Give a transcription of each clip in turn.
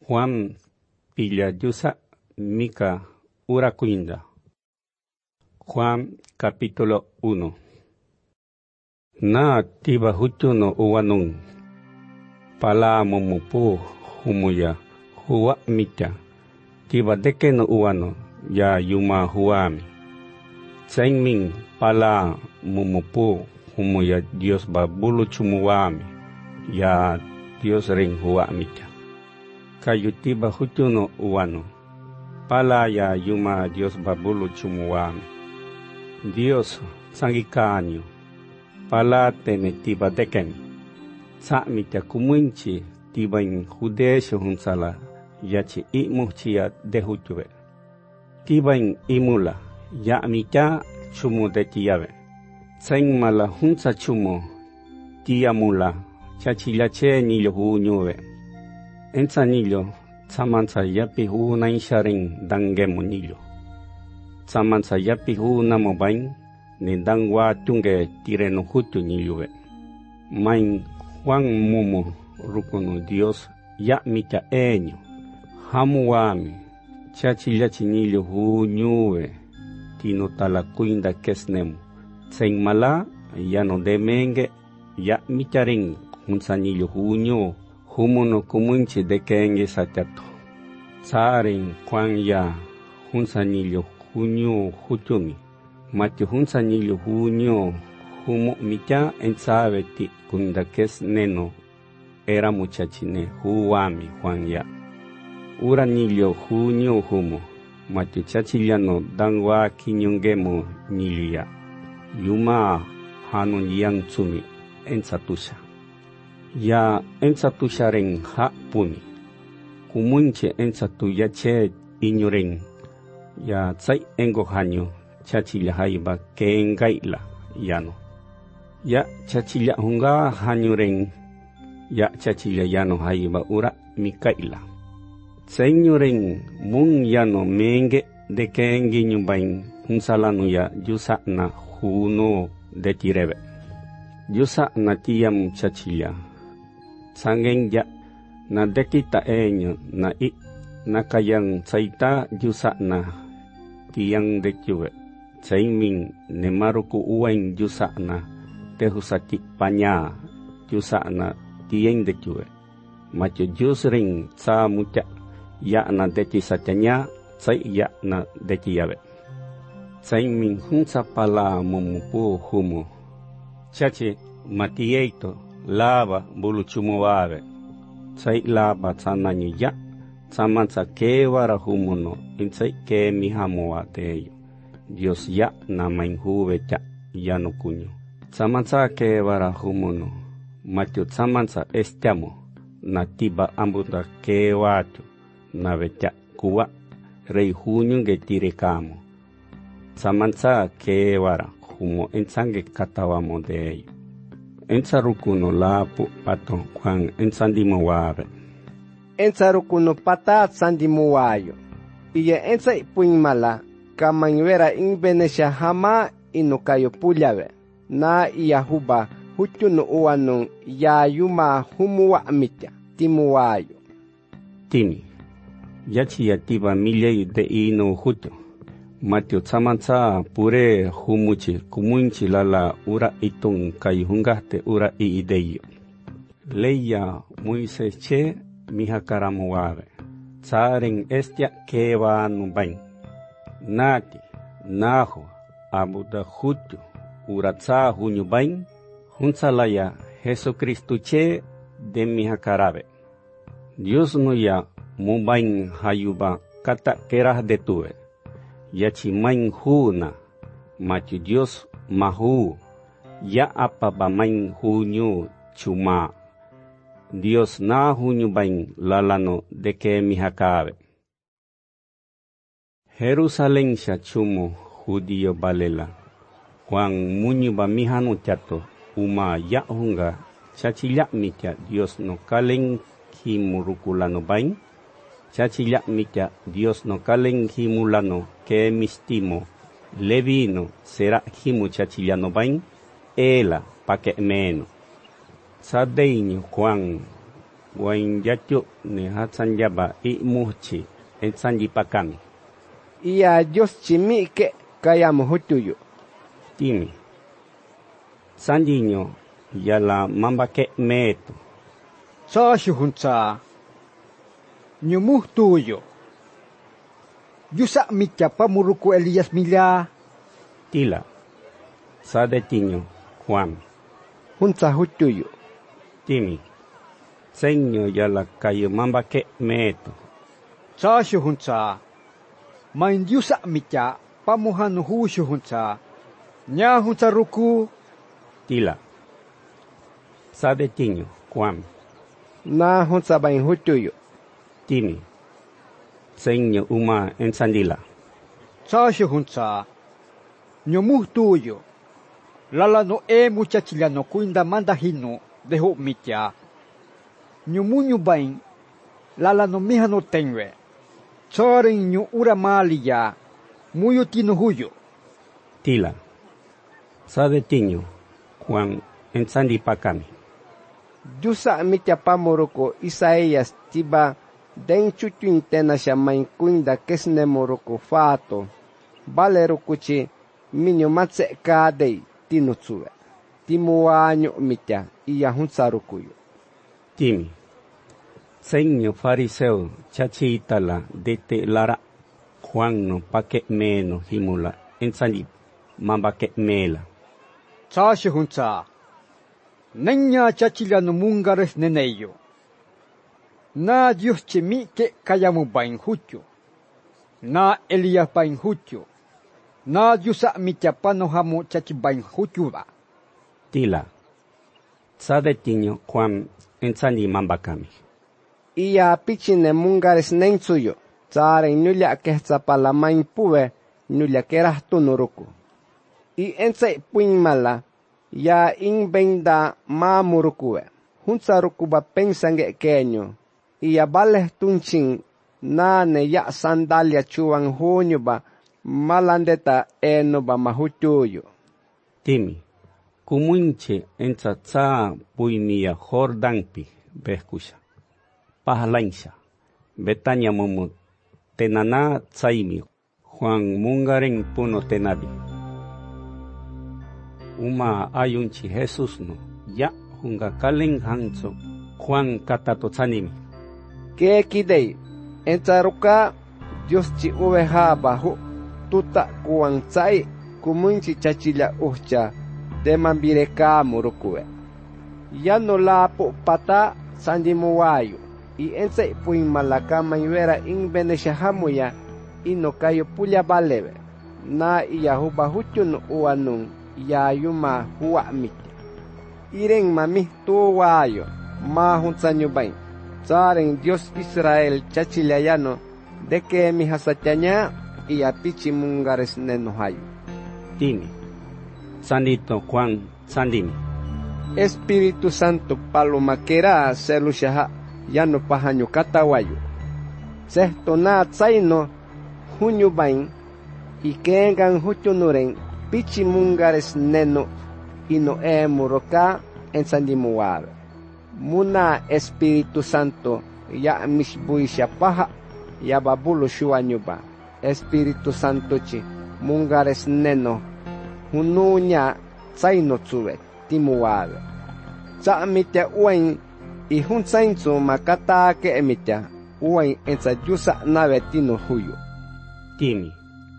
Juan pilla yusa mika urakuinda. Juan capítulo 1. Na tiba hutu no uwanung. Pala mumupu humuya huwa mita. Tiba deke no uwano ya yuma huami. Tsengming pala mumupu humuya Dios babulu chumuwami. Ya Dios ring huwa mita. Kayu tiba hutu no uwano. Pala ya yuma Dios babulu chumuwami. Dios sangikanyo. Pala tene tiba deken. Sa'mi tia kumunchi tiba in hudesho hunsala yachi imuchia dehutuwe. Tiba in imula ya mitia chumu de tiawe. Tseng mala hunsa chumu tia mula chachilache nilo hunyuwe. Ensa nilo tsamansa yapi hu na insharing dangemu nilo. Tsamansa yapi hu na mobain ni dangwa tunge tireno hutu niluwe. Main Juan mumu rukuno Dios ya mita enyo. Hamuwami chachilachi nilo hu nyuwe. Tino talakuinda kesnemu. Tseng mala yano demenge ya mita ring hunsa nilo hu nyu. Humuno kumunchi dekenge satyato. Tsaring Juan ya hunsa nilo hu nyu hutumi. Mati hunsa nilo hu nyu humu mitya ensabe ti kundakes neno era muchachine huwami Juan ya. Ura nilo hu nyu humu. Mati chachiliano dangwa kinyongemu nilo ya. Yuma hanu yang tsumi ensatusha. Ya ensatusha ring ha puni. Kumunche ensatu ya che inyuring. Ya tsai engo hanyo. Chachilla haiba kengaila yano. Ya chachilla hunga hanyureng. Ya chachilla yano haiba ura mikaila. Senyureng mung yano menge de kengi nyubain hunsalanu ya yusana huno de tirebe. Yusana tiyam chachilla. Sangeng ya na dekita enyo na i nakayang tsaita yusana tiyang de tiwe. Tsengming nemaruku uwain yusana tehusati panya yusana tiyeng de chue. Macho yusring tsa mucha ya na deti satanya tsai ya na deti yawe. Tsengming hunsa pala mumupu humu. Chachi matieito lava bulu chumuwawe. Tsai lava tsananyu ya tsamansa kewara humuno intsai ke mihamuwa teyo. Dios ya na mainhuwe cha ya no kuño. Tsamansa ke vara humuno. Matio tsamansa estiamo. Na tiba ambuta ke watu. Na vecha kuwa. Rei huño ge tirekamo. Tsamansa ke vara humo ensange katawamo de ello. Ensarukuno lapu pato Juan ensandimo wabe. Ensarukuno pata sandimo wayo. Iya ensa ipuimala. Kamangwera inbenesha hama inukayo pullawe. Na iyahuba hutyuno uwanung ya yuma humuwa mitya timuwayo. Tini. Yachi yatiba milei de ino hutu. Matio tsamansa pure humuchi kumunchi lala ura itong kayhungahte ura iideyo. Leia Moises che mihakaramuwawe. Tsaren estia kewa nubain. Nati, naho, abuda hutu, uratsa hunyubain, hunsalaya Jesucristo che de mihakarabe. Dios no ya mubain hayuba kata kerah de tuwe. Yachi main huna, machu Dios mahu, ya apa bamain hunyu chuma. Dios na hunyubain lalano de ke mihakabe. Jerusalén shachumo judío balela. Juan muñuba mihanu chato uma yahunga chachilla mitya Dios no kalen himurukulano bain. Chachilla mitya Dios no kalen himulano que mistimo. Levino será himu chachillano bain. Ela pa que meno. Sadeño Juan Wain yatyu ni hatsan yaba I muhchi en sanji pakami. Iya Dios chimike kayamu hutuyo. Timi. Sanjiño yala mambake meto. Saasyu hunsa. Nyumuh tuyo. Yusa mitya pamuruku Elias mila. Tila. Sadetiño Juan. Hunsa hutuyo. Timi. Seño yala kayo mambake meto. Saasyu hunsa. Main yusa mitya pamuhanu husyu hunsa. Nya hunsa ruku. Tila. Sadetiño Juan. Na hunsa bain hutuyo. Timi. Seño uma en sandila. Saasyu hunsa. Nyumuh tuyo. Lala no muchachilano kuinda mandahino deho mitya. Nyumunyu bain. Lala no mihano tenwe. Choren nyu uramaliya. Muyo tino huyo. Tila. Sadetiño Juan en sandi pakami. Yusa mitya pamuruku Isaías tiba den chuchun tena shamain kuinda kesne muruku fato. Balerukuchi minyo matse kadei tinutsuwe. Timuanyo mitya iya hunsarukuyo. Timi. Seño fariseo chachitala dete lara Juan no pake meno himula en sandi mambake mela. Saasyu hunsa. Nenya chachilano mungares neneyo. Na Dios chemike kayamu bain hutyo. Na Elias bain hutyo. Na Dios mitya panohamu chachi bain hutyo ba. Tila. Sadetiño Juan en sandi mambakami. Iya pichine mungares nentsuyo. Tsare nulya kehtsapala main puwe nulya kerah tunuruku. I ense puimala. Ya in benda mamurukuwe. Hunsarukuba pensange kenyo. Iya baleh tunchin nane ya sandalia chuan honyo ba malandeta eno ba mahutuyo. Timi. Kumunche en tsa puimia Jordanpi beskusha. Pahalansha. Betania momo tenana tsaimi. Juan mungaren puno tenabi. Uma ayunchi Jesús no, ya hunga kalen hanso, Juan katato tsanimi. Que kidei, entzaruka Dios chi uveja bajo, tuta kuan tsai, kumunchi chachilla ucha, demambireka murukuwe. Ya no la pata sandimuayo, y ense puin malakama yuera in beneshahamuya, y no kayo puya balebe, na iyahuba huchun uanun. Ya yuma huwa miti. Iren mami tuwayo, ma hunsanyo bain. Tsaren Dios Israel chachilayano, de que mi hasatanya y apichi mungares nenohayo. Timi. Sandito Juan Sandimi. Espíritu Santo palomaquera selushaha, yano pahanyo katawayo. Sehto na tsaino, hunyo bain, y kengan huchunuren, pichi mungares neno ino muroka en sandimuar. Muna Espíritu Santo ya mishbuisha paha ya babulo shuanyuba. Espíritu Santo chi mungares neno hununya tsaino tsuwe timuar. Tsa mitya uwain y hun tsainzu makata ke emitya uwain en sa yusa nave tino huyo. Timi.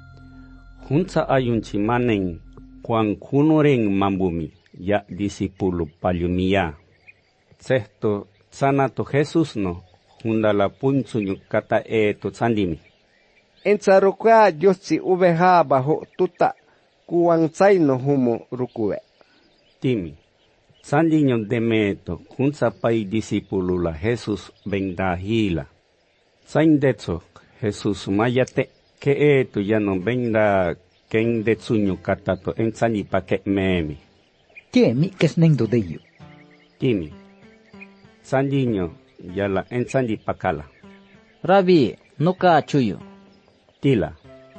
Hunsa ayunchi manen Juan kunoren mambumi ya discípulo palumia. Sexto sanato Jesús no hundala punsuño kata to sandimi. En tsaruka Dios si uveja bajo tuta kuan tsaino humo rukuwe. Timi. Sandiño demeto hunsa pai discípulo la Jesús bendahila. Saindetso Jesús mayate que esto ya no venga ken de suño katato en sani pa que memi. Tiemi que es nendo de ello. Timi. Sandiño ya la en sani pakala. Rabi, no cachuyo. Tila.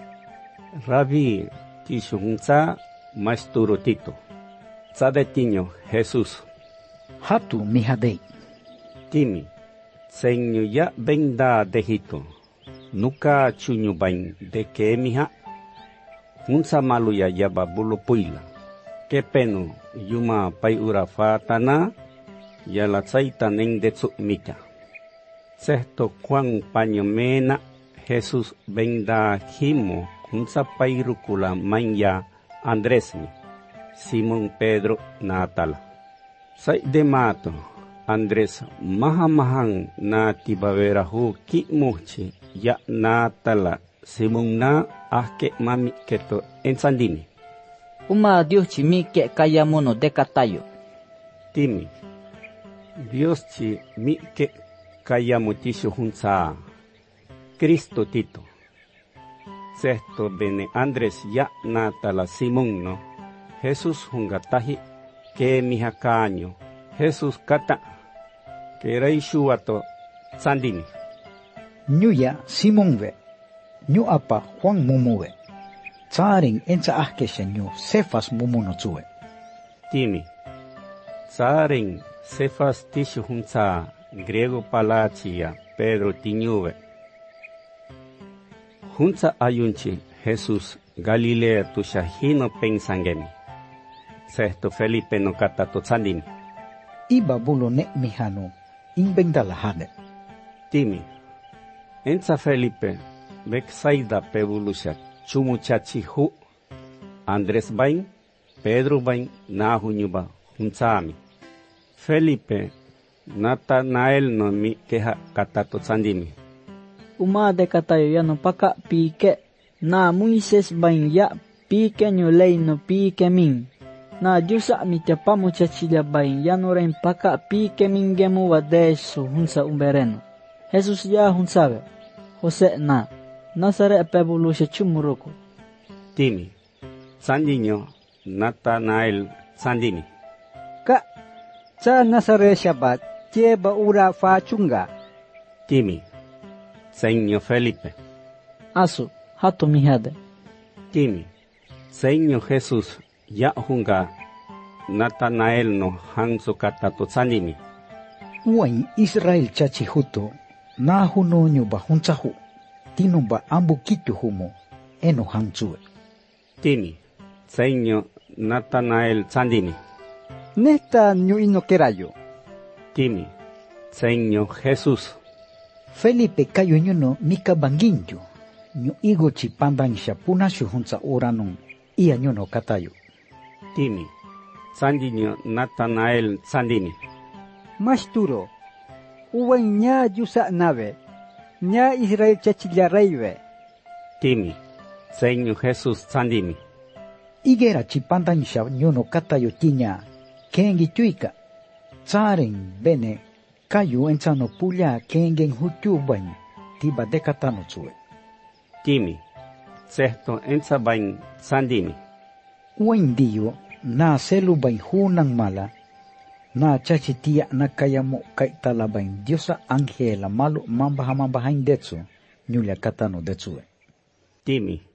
Rabi tishunza maesturo tito. Sadetiño Jesús. Hatu mihadei. Timi. Seño ya venda dejito. Nuka chunyu bain de que mija. Hunsa malu ya yaba bulo puila. Que peno yuma pai urafa tana. Ya la tsaita nen de mita. Sexto Juan paño mena. Jesús venda himo. Hunsa pai rukula manya Andrés mi. Simón Pedro Natala. Sai de mato. Andrés mahamahan na tibavera hu ki muchi ya Natala Simón na ahke mami keto ensandini. Uma Dios chimi ke kaya mono de katayo. Timi. Dios chi mi ke kaya mutisho hunsa. Cristo tito. Sexto bene Andrés ya Natala Simón no. Jesús hungatahi ke mihakaño. Jesús kata que rey shuato sandini. Nyuya Simón ve. Nyu apa Juan mumuwe. Tsaring ensa ahkesha nyu Cefas mumuno tsue. Timi. Tsaring Cefas tishu hunsa griego palachia Pedro tiñuve. Hunsa ayunchi Jesús Galilea tushahino pensangemi. Sexto Felipe no kata to sandini. Iba bulo ne mihano inventa la hane. Timi. Ensa Felipe Beksaida pebulusha chumuchachi hu. Andrés bain, Pedro bain, nahunyuba hunsami. Felipe Natanael no mi keha katato sandimi. Uma de katayo ya no paka pike. Na Moises bain ya pike nyo ley no pike min. Na Diyosa mi te pamuchachilla bain ya no ren paka pike min gemu wa deso hunsa umbereno. Jesus ya hunsabe. Jose na. Nazare pebulusha chumuruko. Timi. Sandinyo Natanael sandini. Ka sa Nazare Shabbat tieba ura fa chunga. Timi. Señor Felipe. Asu, hato mihade. Timi. Señor Jesús ya hunga Natanael no hanso katato sandini. Uain Israel chachi huto. Na huno nyu ba hunsahu. Tino ba ambu kitu humo. Eno hantsue. Timi. Señor Natanael sandini. Nesta nyu ino kerayo. Timi. Señor Jesús. Felipe kayo nyo no mika banginyo. Nyo igo chipandang siya punasyo hunsa oranon. Iya nyo no katayo. Timi. Sandinyo Natanael sandini. Masturo. Uwan nya yusa nave. Nya Israel chachilla reyve. Timi. Señor Jesús sandini. Igera chipandang siya nyo no katayo tinya. Kengi tuika. Tsaren bene. Kayo ensano puya kengen hutuban. Tiba dekatano tsue. Timi. Sexto ensa bain sandini. Uwain diyo na selu bain hunang mala. Na chachitia na kaya mo kay talabain Diyosa Angela malu mambahain detsu. Nyulia katano detsue. Timi.